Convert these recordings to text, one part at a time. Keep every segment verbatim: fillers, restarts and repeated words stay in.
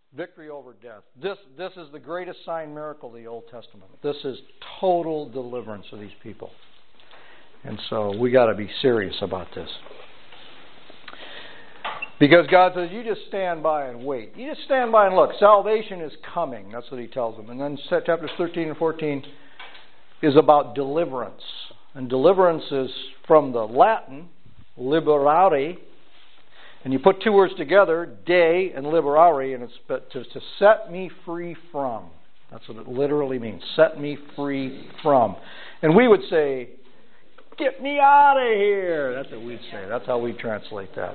Victory over death. This, this is the greatest sign miracle of the Old Testament. This is total deliverance of these people. And so we got to be serious about this. Because God says, you just stand by and wait. You just stand by and look. Salvation is coming. That's what he tells them. And then chapters thirteen and fourteen is about deliverance. And deliverance is from the Latin, liberare. And you put two words together, de and liberare, and it's to, to set me free from. That's what it literally means. Set me free from. And we would say, get me out of here. That's what we'd say. That's how we translate that.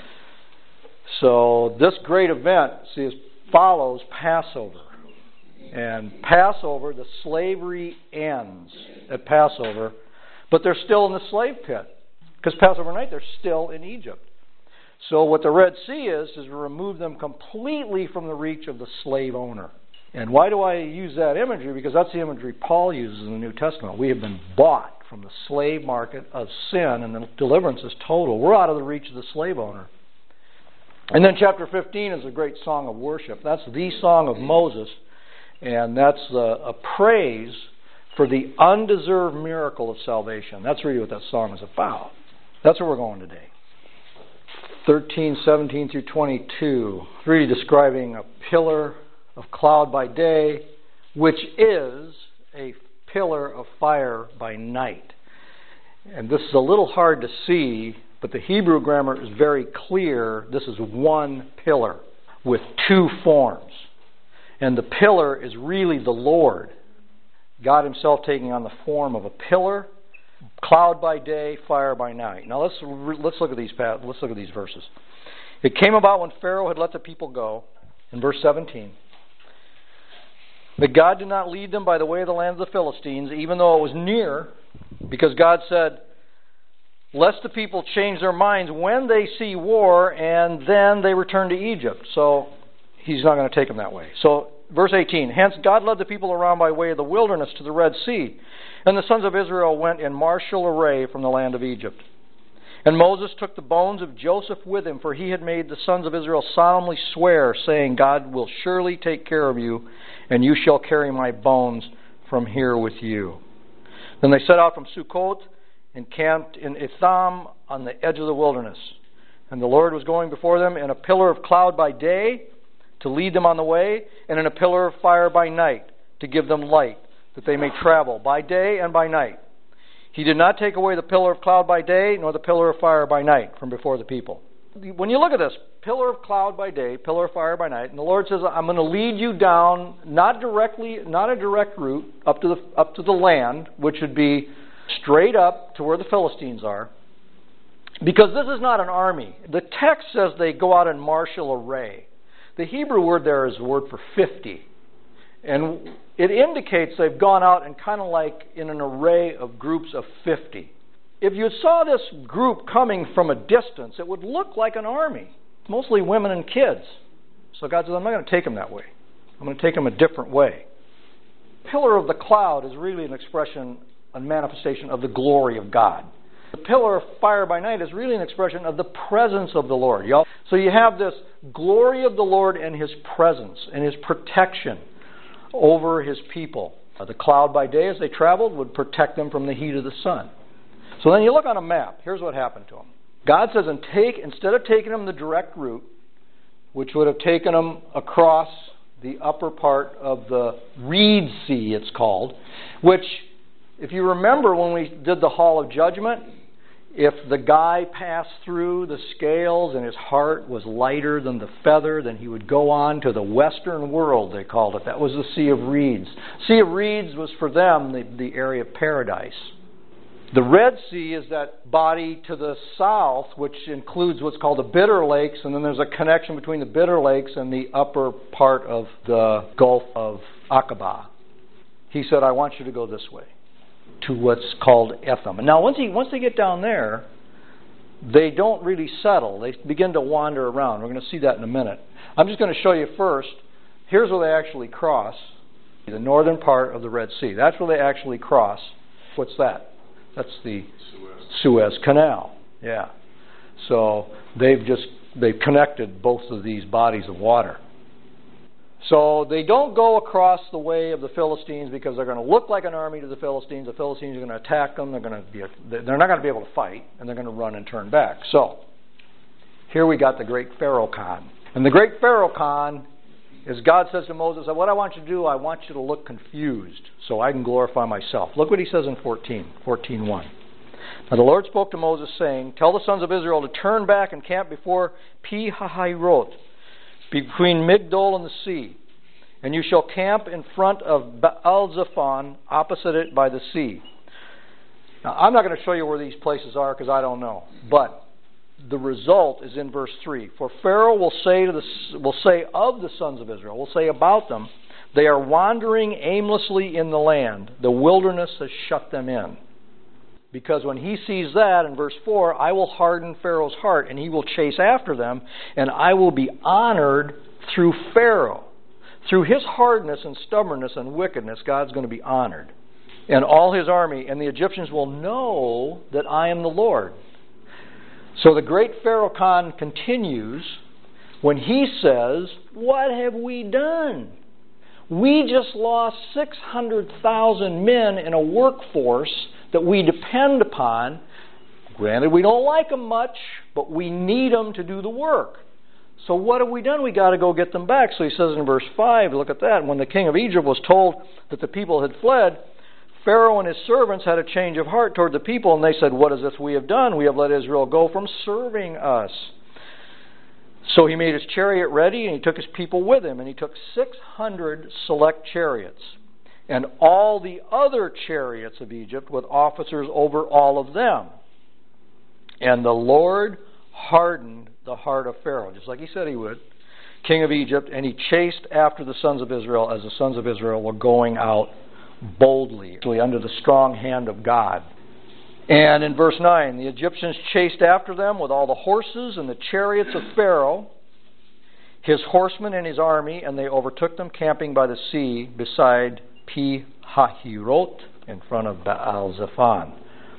So this great event, see, is, follows Passover. And Passover, the slavery ends at Passover, but they're still in the slave pit. Because Passover night, they're still in Egypt. So what the Red Sea is, is to remove them completely from the reach of the slave owner. And why do I use that imagery? Because that's the imagery Paul uses in the New Testament. We have been bought from the slave market of sin, and the deliverance is total. We're out of the reach of the slave owner. And then chapter fifteen is a great song of worship. That's the song of Moses, and that's a, a praise for the undeserved miracle of salvation. That's really what that song is about. That's where we're going today. thirteen, seventeen through twenty-two, really describing a pillar of cloud by day, which is a pillar of fire by night. And this is a little hard to see, but the Hebrew grammar is very clear. This is one pillar with two forms. And the pillar is really the Lord. God himself taking on the form of a pillar, cloud by day, fire by night. Now let's let's look at these let's look at these verses. It came about when Pharaoh had let the people go, in verse seventeen, that God did not lead them by the way of the land of the Philistines, even though it was near, because God said, lest the people change their minds when they see war, and then they return to Egypt. So he's not going to take them that way. So verse eighteen, hence God led the people around by way of the wilderness to the Red Sea, and the sons of Israel went in martial array from the land of Egypt. And Moses took the bones of Joseph with him, for he had made the sons of Israel solemnly swear, saying, God will surely take care of you, and you shall carry my bones from here with you. Then they set out from Sukkot and camped in Etham on the edge of the wilderness. And the Lord was going before them in a pillar of cloud by day to lead them on the way, and in a pillar of fire by night to give them light, that they may travel by day and by night. He did not take away the pillar of cloud by day, nor the pillar of fire by night from before the people. When you look at this, pillar of cloud by day, pillar of fire by night, and the Lord says, I'm going to lead you down, not directly, not a direct route up to the up to the land, which would be straight up to where the Philistines are, because this is not an army. The text says they go out in martial array. The Hebrew word there is the word for fifty. And it indicates they've gone out and kind of like in an array of groups of fifty. If you saw this group coming from a distance, it would look like an army. Mostly women and kids. So God says, I'm not going to take them that way. I'm going to take them a different way. Pillar of the cloud is really an expression, a manifestation of the glory of God. The pillar of fire by night is really an expression of the presence of the Lord. Y'all. So you have this glory of the Lord and His presence and His protection over His people. The cloud by day as they traveled would protect them from the heat of the sun. So then you look on a map. Here's what happened to them. God says, and take, instead of taking them the direct route, which would have taken them across the upper part of the Reed Sea, it's called, which, if you remember when we did the Hall of Judgment, if the guy passed through the scales and his heart was lighter than the feather, then he would go on to the western world, they called it. That was the Sea of Reeds. Sea of Reeds was for them the, the area of paradise. The Red Sea is that body to the south, which includes what's called the Bitter Lakes, and then there's a connection between the Bitter Lakes and the upper part of the Gulf of Aqaba. He said, I want you to go this way, to what's called Etham. And now once, he, once they get down there, they don't really settle. They begin to wander around. We're going to see that in a minute. I'm just going to show you first, here's where they actually cross, the northern part of the Red Sea. That's where they actually cross. What's that? That's the Suez. Suez Canal. Yeah. So they've just, they've connected both of these bodies of water. So they don't go across the way of the Philistines because they're going to look like an army to the Philistines. The Philistines are going to attack them. They're going to be, they're not going to be able to fight, and they're going to run and turn back. So here we got the great Pharaoh Khan. And the great Pharaoh Khan is God says to Moses, what I want you to do, I want you to look confused so I can glorify myself. Look what he says in fourteen, fourteen one. Now the Lord spoke to Moses, saying, tell the sons of Israel to turn back and camp before Pi-hahiroth, between Migdol and the sea. And you shall camp in front of Baal-zephon, opposite it by the sea. Now I'm not going to show you where these places are because I don't know. But the result is in verse three. For Pharaoh will say to the will say of the sons of Israel, will say about them, they are wandering aimlessly in the land. The wilderness has shut them in. Because when he sees that, in verse four, I will harden Pharaoh's heart, and he will chase after them, and I will be honored through Pharaoh. Through his hardness and stubbornness and wickedness, God's going to be honored. And all his army, and the Egyptians will know that I am the Lord. So the great Pharaoh Khan continues when he says, what have we done? We just lost six hundred thousand men in a workforce that we depend upon. Granted, we don't like them much, but we need them to do the work. So what have we done? We got to go get them back. So he says in verse five, look at that. When the king of Egypt was told that the people had fled, Pharaoh and his servants had a change of heart toward the people, and they said, what is this we have done? We have let Israel go from serving us. So he made his chariot ready, and he took his people with him, and he took six hundred select chariots, and all the other chariots of Egypt with officers over all of them. And the Lord hardened the heart of Pharaoh, just like he said he would, king of Egypt, and he chased after the sons of Israel as the sons of Israel were going out boldly, under the strong hand of God. And in verse nine, the Egyptians chased after them with all the horses and the chariots of Pharaoh, his horsemen and his army, and they overtook them camping by the sea beside Pi-hahiroth in front of Baal-zephon.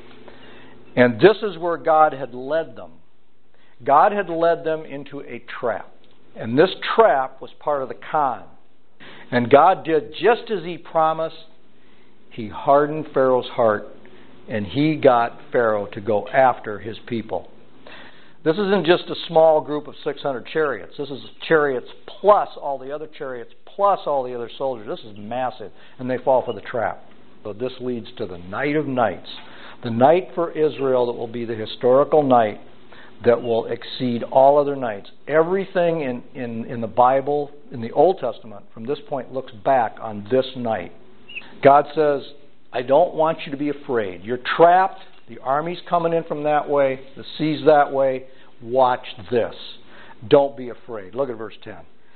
And this is where God had led them. God had led them into a trap. And this trap was part of the con. And God did just as he promised. He hardened Pharaoh's heart, and he got Pharaoh to go after his people. This isn't just a small group of six hundred chariots. This is chariots plus all the other chariots, plus all the other soldiers. This is massive, and they fall for the trap. So this leads to the night of nights, the night for Israel that will be the historical night that will exceed all other nights. Everything in, in, in the Bible, in the Old Testament, from this point looks back on this night. God says, I don't want you to be afraid. You're trapped. The army's coming in from that way. The sea's that way. Watch this. Don't be afraid. Look at verse ten.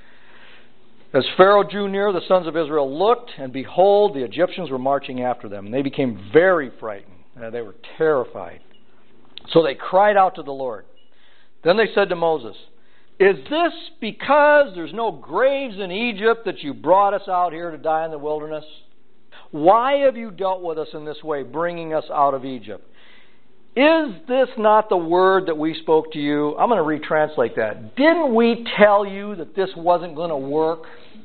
As Pharaoh drew near, the sons of Israel looked, and behold, the Egyptians were marching after them. And they became very frightened. And they were terrified. So they cried out to the Lord. Then they said to Moses, is this because there's no graves in Egypt that you brought us out here to die in the wilderness? Why have you dealt with us in this way, bringing us out of Egypt? Is this not the word that we spoke to you? I'm going to retranslate that. Didn't we tell you that this wasn't going to work?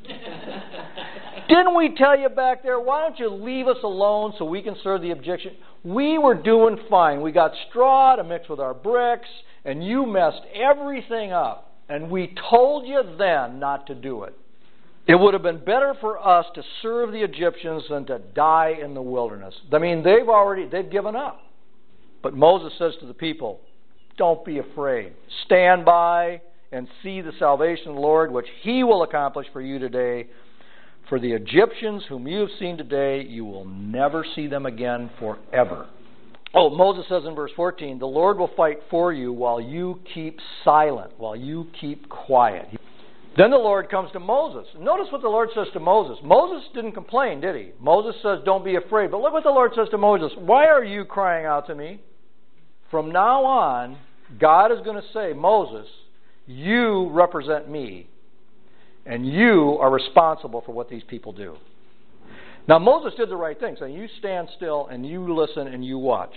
Didn't we tell you back there, why don't you leave us alone so we can serve the Egyptians? We were doing fine. We got straw to mix with our bricks, and you messed everything up. And we told you then not to do it. It would have been better for us to serve the Egyptians than to die in the wilderness. I mean, they've already, they've given up. But Moses says to the people, don't be afraid. Stand by and see the salvation of the Lord, which he will accomplish for you today. For the Egyptians whom you have seen today, you will never see them again forever. Oh, Moses says in verse fourteen, the Lord will fight for you while you keep silent, while you keep quiet. Then the Lord comes to Moses. Notice what the Lord says to Moses. Moses didn't complain, did he? Moses says, don't be afraid. But look what the Lord says to Moses. Why are you crying out to me? From now on, God is going to say, Moses, you represent me. And you are responsible for what these people do. Now Moses did the right thing. So you stand still and you listen and you watch.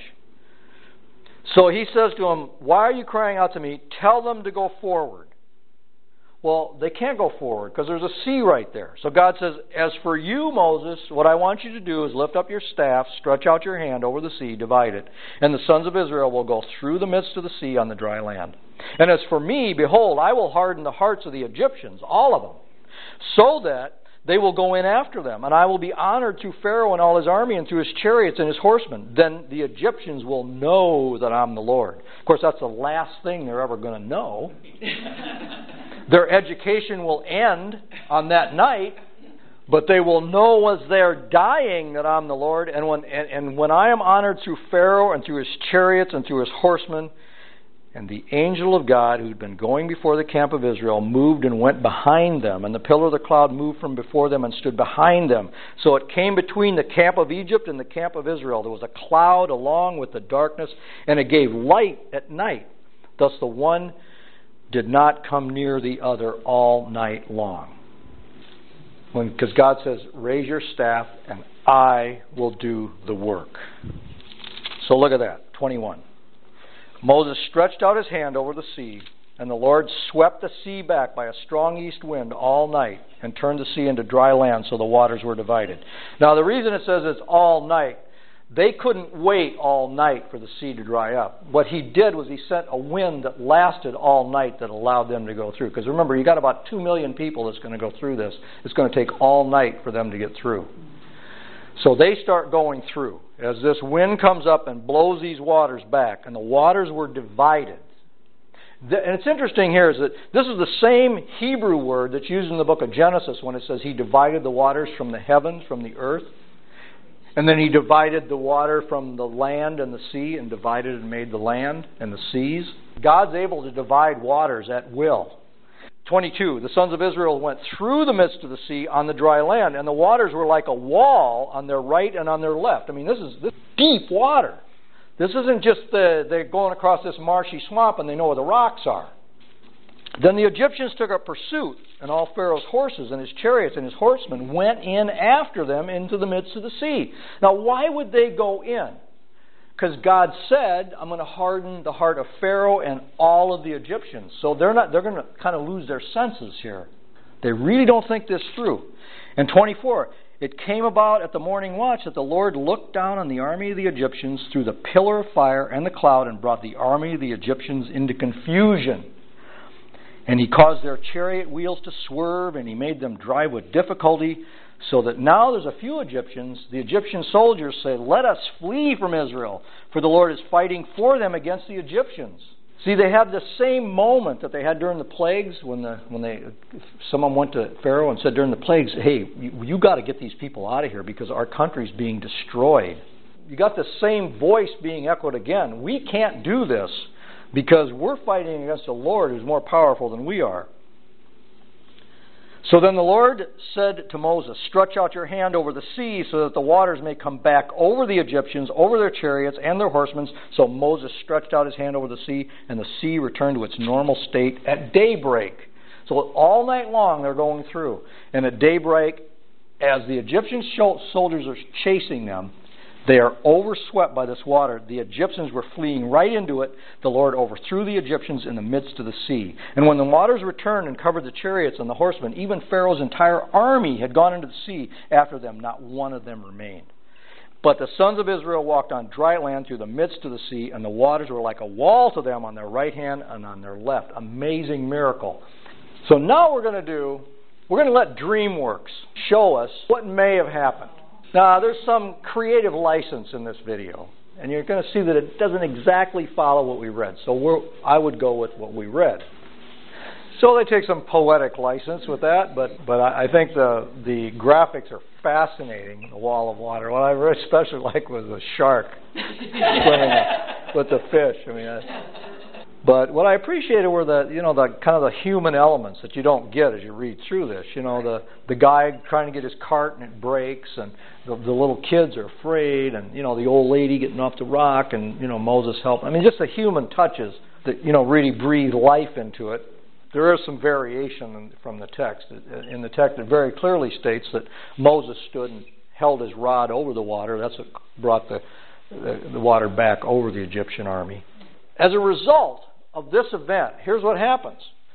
So he says to him, why are you crying out to me? Tell them to go forward. Well, they can't go forward because there's a sea right there. So God says, as for you, Moses, what I want you to do is lift up your staff, stretch out your hand over the sea, divide it, and the sons of Israel will go through the midst of the sea on the dry land. And as for me, behold, I will harden the hearts of the Egyptians, all of them, so that they will go in after them, and I will be honored through Pharaoh and all his army and through his chariots and his horsemen. Then the Egyptians will know that I'm the Lord. Of course, that's the last thing they're ever going to know. Their education will end on that night, but they will know as they're dying that I'm the Lord. And when, and, and when I am honored through Pharaoh and through his chariots and through his horsemen, and the angel of God, who'd been going before the camp of Israel, moved and went behind them. And the pillar of the cloud moved from before them and stood behind them. So it came between the camp of Egypt and the camp of Israel. There was a cloud along with the darkness, and it gave light at night. Thus the one did not come near the other all night long. Because God says, raise your staff, and I will do the work. So look at that, twenty-one. Moses stretched out his hand over the sea, and the Lord swept the sea back by a strong east wind all night and turned the sea into dry land so the waters were divided. Now the reason it says it's all night, they couldn't wait all night for the sea to dry up. What he did was he sent a wind that lasted all night that allowed them to go through. Because remember, you got about two million people that's going to go through this. It's going to take all night for them to get through. So they start going through. As this wind comes up and blows these waters back, and the waters were divided. And it's interesting here is that this is the same Hebrew word that's used in the book of Genesis when it says he divided the waters from the heavens, from the earth. And then he divided the water from the land and the sea and divided and made the land and the seas. God's able to divide waters at will. twenty-two, the sons of Israel went through the midst of the sea on the dry land, and the waters were like a wall on their right and on their left. I mean, this is, this is deep water. This isn't just the, they're going across this marshy swamp and they know where the rocks are. Then the Egyptians took up pursuit, and all Pharaoh's horses and his chariots and his horsemen went in after them into the midst of the sea. Now, why would they go in? Because God said, I'm going to harden the heart of Pharaoh and all of the Egyptians. So they're not. They're going to kind of lose their senses here. They really don't think this through. And twenty-four, it came about at the morning watch that the Lord looked down on the army of the Egyptians through the pillar of fire and the cloud and brought the army of the Egyptians into confusion. And he caused their chariot wheels to swerve, and he made them drive with difficulty, so that now there's a few Egyptians. The Egyptian soldiers say, let us flee from Israel, for the Lord is fighting for them against the Egyptians. See, they have the same moment that they had during the plagues, when the when they someone went to Pharaoh and said during the plagues, hey, you, you got to get these people out of here because our country's being destroyed. You got the same voice being echoed again. We can't do this because we're fighting against the Lord who's more powerful than we are. So then the Lord said to Moses, stretch out your hand over the sea so that the waters may come back over the Egyptians, over their chariots and their horsemen. So Moses stretched out his hand over the sea, and the sea returned to its normal state at daybreak. So all night long they're going through. And at daybreak, as the Egyptian soldiers are chasing them, they are overswept by this water. The Egyptians were fleeing right into it. The Lord overthrew the Egyptians in the midst of the sea. And when the waters returned and covered the chariots and the horsemen, even Pharaoh's entire army had gone into the sea after them. Not one of them remained. But the sons of Israel walked on dry land through the midst of the sea, and the waters were like a wall to them on their right hand and on their left. Amazing miracle. So now we're going to do, we're going to let DreamWorks show us what may have happened. Now, there's some creative license in this video, and you're going to see that it doesn't exactly follow what we read. So we're, I would go with what we read. So they take some poetic license with that, but, but I, I think the, the graphics are fascinating, the wall of water. What I especially like was the shark swimming with the fish. I mean, I, But what I appreciated were the, you know, the kind of the human elements that you don't get as you read through this. You know, the the guy trying to get his cart and it breaks, and the, the little kids are afraid, and you know, the old lady getting off the rock, and you know, Moses helped. I mean, just the human touches that you know really breathe life into it. There is some variation from the text. In the text, it very clearly states that Moses stood and held his rod over the water. That's what brought the the, the water back over the Egyptian army. As a result of this event, here's what happens.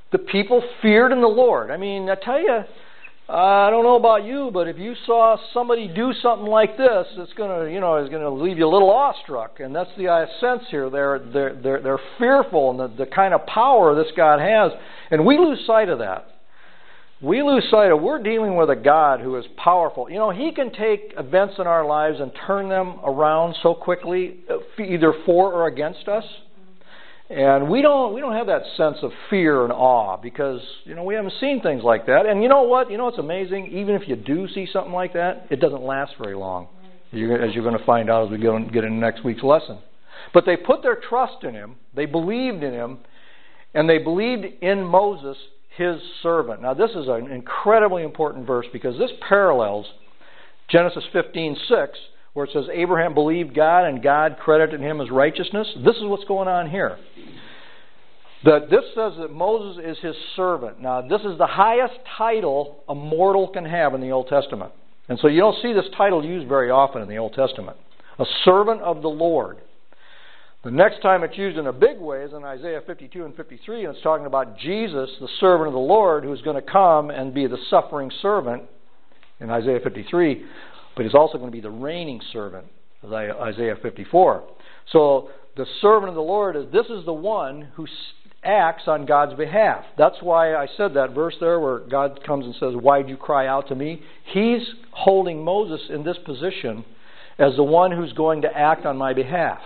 The people feared in the Lord. I mean, I tell you, I don't know about you, but if you saw somebody do something like this, it's going to, you know, it's going to leave you a little awestruck. And that's the sense here. They're they're they're, they're fearful in the, the kind of power this God has, and we lose sight of that. We lose sight of we're dealing with a God who is powerful. You know, He can take events in our lives and turn them around so quickly, either for or against us. And we don't we don't have that sense of fear and awe because, you know, we haven't seen things like that. And you know what? You know what's amazing? Even if you do see something like that, it doesn't last very long, you're, as you're going to find out as we go and get into next week's lesson. But they put their trust in Him. They believed in Him. And they believed in Moses, His servant. Now, this is an incredibly important verse because this parallels Genesis fifteen six, where it says Abraham believed God and God credited him as righteousness. This is what's going on here. That this says that Moses is his servant. Now, this is the highest title a mortal can have in the Old Testament. And so you don't see this title used very often in the Old Testament. A servant of the Lord. The next time it's used in a big way is in Isaiah fifty-two and fifty-three, and it's talking about Jesus, the servant of the Lord, who's going to come and be the suffering servant in Isaiah fifty-three. But he's also going to be the reigning servant, Isaiah fifty-four. So the servant of the Lord is this is the one who acts on God's behalf. That's why I said that verse there where God comes and says, "Why did you cry out to me?" He's holding Moses in this position as the one who's going to act on my behalf.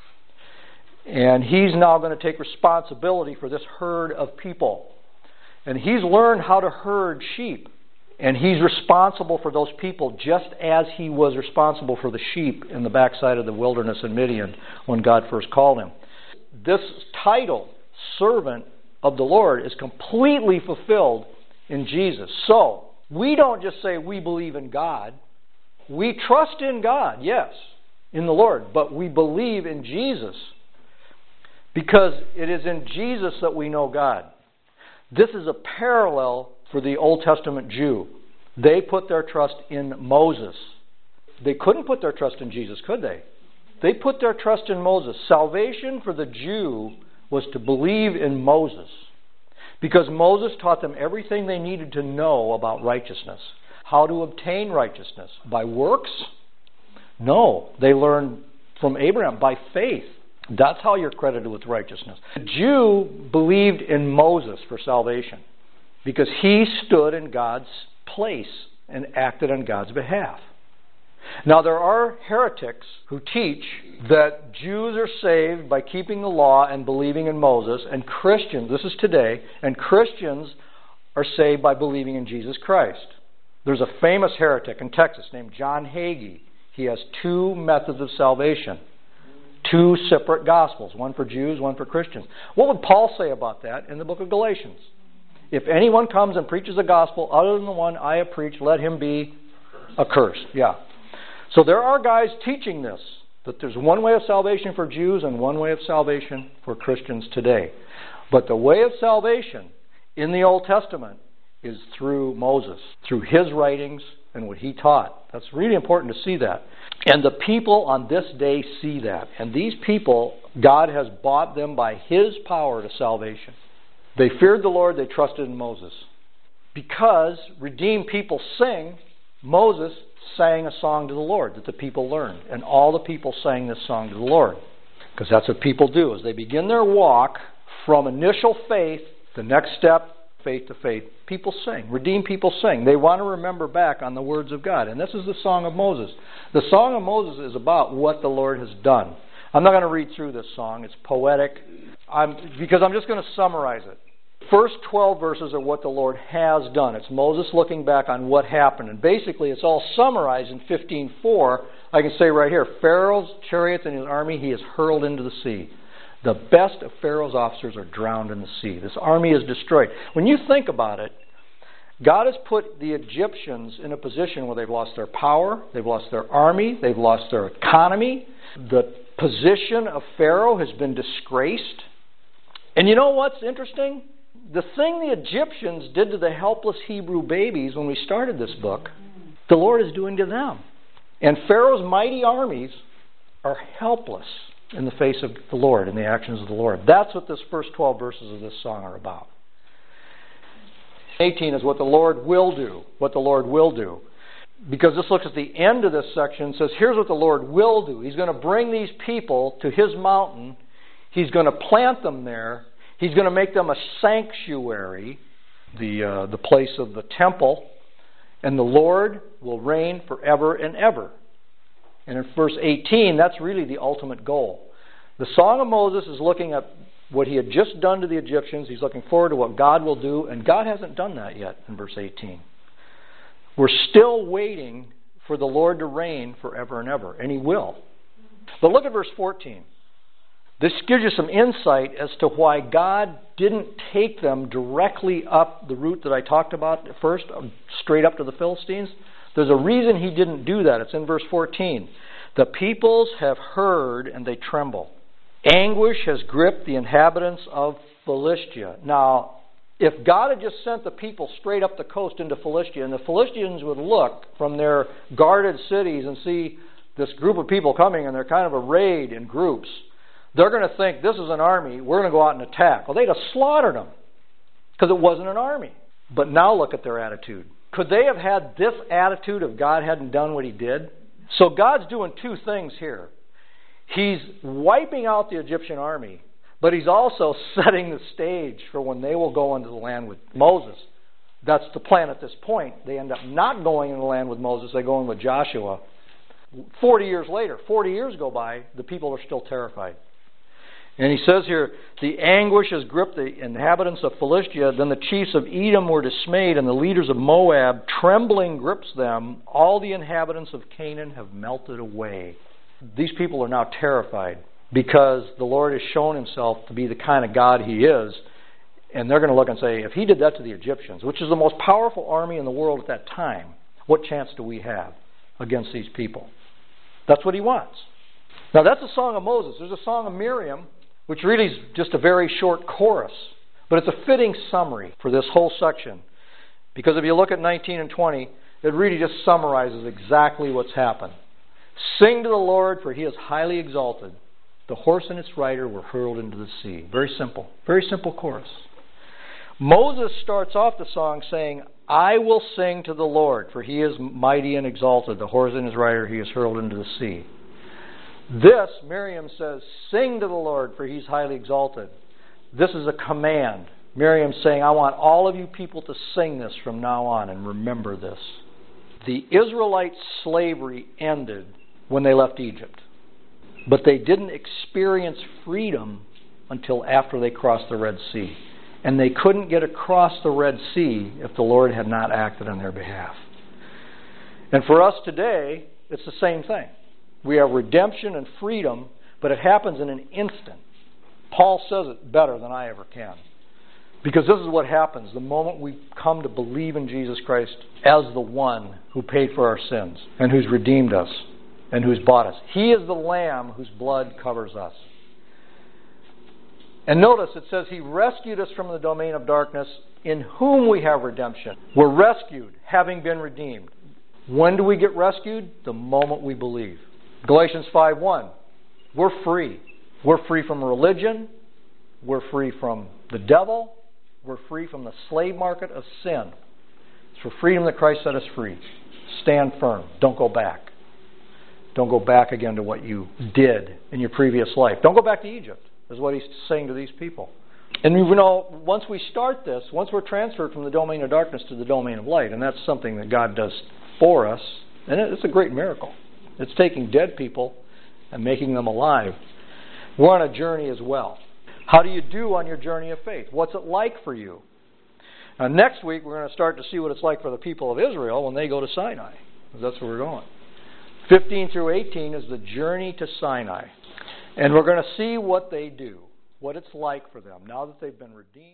And he's now going to take responsibility for this herd of people. And he's learned how to herd sheep. And he's responsible for those people just as he was responsible for the sheep in the backside of the wilderness in Midian when God first called him. This title, servant of the Lord, is completely fulfilled in Jesus. So, we don't just say we believe in God. We trust in God, yes, in the Lord. But we believe in Jesus because it is in Jesus that we know God. This is a parallel for the Old Testament Jew. They put their trust in Moses. They couldn't put their trust in Jesus, could they? They put their trust in Moses. Salvation for the Jew was to believe in Moses because Moses taught them everything they needed to know about righteousness. How to obtain righteousness? By works? No. They learned from Abraham by faith. That's how you're credited with righteousness. The Jew believed in Moses for salvation because he stood in God's place and acted on God's behalf. Now, there are heretics who teach that Jews are saved by keeping the law and believing in Moses, and Christians, this is today, and Christians are saved by believing in Jesus Christ. There's a famous heretic in Texas named John Hagee. He has two methods of salvation. Two separate gospels, one for Jews, one for Christians. What would Paul say about that in the book of Galatians? If anyone comes and preaches a gospel other than the one I have preached, let him be accursed. Yeah. So there are guys teaching this, that there's one way of salvation for Jews and one way of salvation for Christians today. But the way of salvation in the Old Testament is through Moses, through his writings and what he taught. That's really important to see that. And the people on this day see that. And these people, God has bought them by His power to salvation. They feared the Lord, they trusted in Moses. Because redeemed people sing, Moses sang a song to the Lord that the people learned. And all the people sang this song to the Lord. Because that's what people do. As they begin their walk from initial faith, the next step, faith to faith, people sing. Redeemed people sing. They want to remember back on the words of God. And this is the Song of Moses. The Song of Moses is about what the Lord has done. I'm not going to read through this song. It's poetic. I'm, because I'm just going to summarize it. First twelve verses are what the Lord has done. It's Moses looking back on what happened. And basically it's all summarized in fifteen four. I can say right here, Pharaoh's chariots and his army he has hurled into the sea. The best of Pharaoh's officers are drowned in the sea. This army is destroyed. When you think about it, God has put the Egyptians in a position where they've lost their power, they've lost their army, they've lost their economy. The position of Pharaoh has been disgraced. And you know what's interesting? The thing the Egyptians did to the helpless Hebrew babies when we started this book, the Lord is doing to them. And Pharaoh's mighty armies are helpless in the face of the Lord and the actions of the Lord. That's what this first twelve verses of this song are about. eighteen is what the Lord will do. What the Lord will do. Because this looks at the end of this section and says, here's what the Lord will do. He's going to bring these people to His mountain. He's going to plant them there. He's going to make them a sanctuary, the uh, the place of the temple. And the Lord will reign forever and ever. And in verse eighteen, that's really the ultimate goal. The Song of Moses is looking at what he had just done to the Egyptians. He's looking forward to what God will do. And God hasn't done that yet in verse eighteen. We're still waiting for the Lord to reign forever and ever. And He will. But look at verse fourteen. This gives you some insight as to why God didn't take them directly up the route that I talked about at first, straight up to the Philistines. There's a reason He didn't do that. It's in verse fourteen. The peoples have heard and they tremble. Anguish has gripped the inhabitants of Philistia. Now, if God had just sent the people straight up the coast into Philistia, and the Philistines would look from their guarded cities and see this group of people coming, and they're kind of arrayed in groups, they're going to think, this is an army, we're going to go out and attack. Well, they'd have slaughtered them because it wasn't an army. But now look at their attitude. Could they have had this attitude if God hadn't done what He did? So God's doing two things here. He's wiping out the Egyptian army, but He's also setting the stage for when they will go into the land with Moses. That's the plan at this point. They end up not going into the land with Moses. They go in with Joshua. Forty years later, forty years go by, the people are still terrified. And he says here, the anguish has gripped the inhabitants of Philistia. Then the chiefs of Edom were dismayed, and the leaders of Moab, trembling grips them. All the inhabitants of Canaan have melted away. These people are now terrified because the Lord has shown Himself to be the kind of God He is. And they're going to look and say, if He did that to the Egyptians, which is the most powerful army in the world at that time, what chance do we have against these people? That's what He wants. Now that's a Song of Moses. There's a Song of Miriam, which really is just a very short chorus. But it's a fitting summary for this whole section. Because if you look at nineteen and twenty, it really just summarizes exactly what's happened. Sing to the Lord, for He is highly exalted. The horse and its rider were hurled into the sea. Very simple. Very simple chorus. Moses starts off the song saying, I will sing to the Lord, for He is mighty and exalted. The horse and his rider He is hurled into the sea. This, Miriam says, sing to the Lord, for He's highly exalted. This is a command. Miriam's saying, I want all of you people to sing this from now on and remember this. The Israelite slavery ended when they left Egypt. But they didn't experience freedom until after they crossed the Red Sea. And they couldn't get across the Red Sea if the Lord had not acted on their behalf. And for us today, it's the same thing. We have redemption and freedom, but it happens in an instant. Paul says it better than I ever can. Because this is what happens the moment we come to believe in Jesus Christ as the one who paid for our sins and who's redeemed us and who's bought us. He is the Lamb whose blood covers us. And notice it says He rescued us from the domain of darkness, in whom we have redemption. We're rescued, having been redeemed. When do we get rescued? The moment we believe. Galatians five one. We're free. We're free from religion. We're free from the devil. We're free from the slave market of sin. It's for freedom that Christ set us free. Stand firm. Don't go back. Don't go back again to what you did in your previous life. Don't go back to Egypt, is what He's saying to these people. And you know, once we start this, once we're transferred from the domain of darkness to the domain of light, and that's something that God does for us, and it's a great miracle. It's taking dead people and making them alive. We're on a journey as well. How do you do on your journey of faith? What's it like for you? Now, next week, we're going to start to see what it's like for the people of Israel when they go to Sinai. That's where we're going. fifteen through eighteen is the journey to Sinai. And we're going to see what they do, what it's like for them now that they've been redeemed.